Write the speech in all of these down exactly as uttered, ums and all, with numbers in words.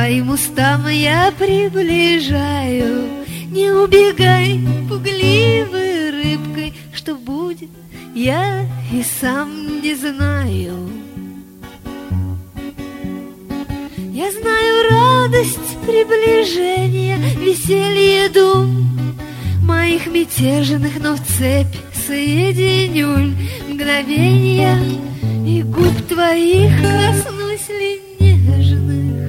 твоим устам я приближаю. Не убегай пугливой рыбкой, что будет, я и сам не знаю. Я знаю радость приближения, веселье дум моих мятежных, но в цепь соединю мгновенья, и губ твоих коснусь ли нежных.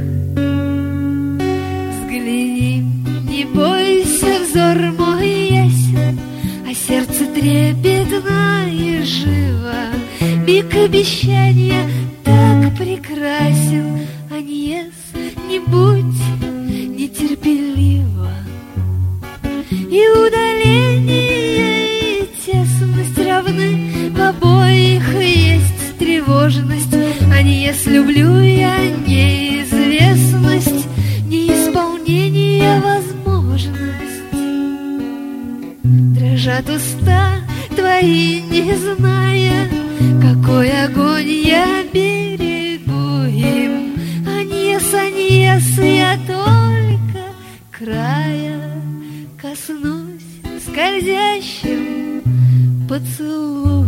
Взгляни, не бойся, взор мой ясен, а сердце трепетно и живо. Миг обещания так прекрасен, Аньес, не будь нетерпелива. И удаление, и тесность равны, в обоих есть тревожность. Аньес, люблю я неизвестность, неисполнение возможность. Дрожат уста твои, не зная, какой огонь я берегу им. Аньес, Аньес, я только края коснусь скользящим поцелуем.